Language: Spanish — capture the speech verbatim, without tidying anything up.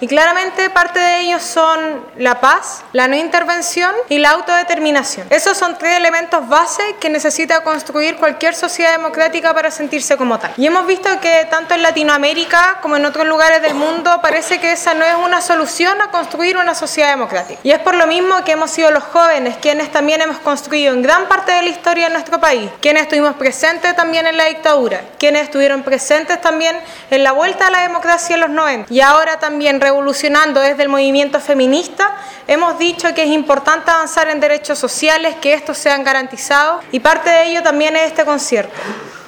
Y claramente parte de ellos son la paz, la no intervención y la autodeterminación. Esos son tres elementos base que necesita construir cualquier sociedad democrática para sentirse como tal. Y hemos visto que tanto en Latinoamérica como en otros lugares del mundo parece que esa no es una solución a construir una sociedad democrática. Y es por lo mismo que hemos sido los jóvenes quienes también hemos construido en gran parte de la historia de nuestro país, quienes estuvimos presentes también en la dictadura, quienes estuvieron presentes también en la vuelta a la democracia en los noventa y ahora también revolucionando desde el movimiento feminista, hemos dicho que es importante avanzar en derechos sociales, que estos sean garantizados y parte de ello también es este concierto.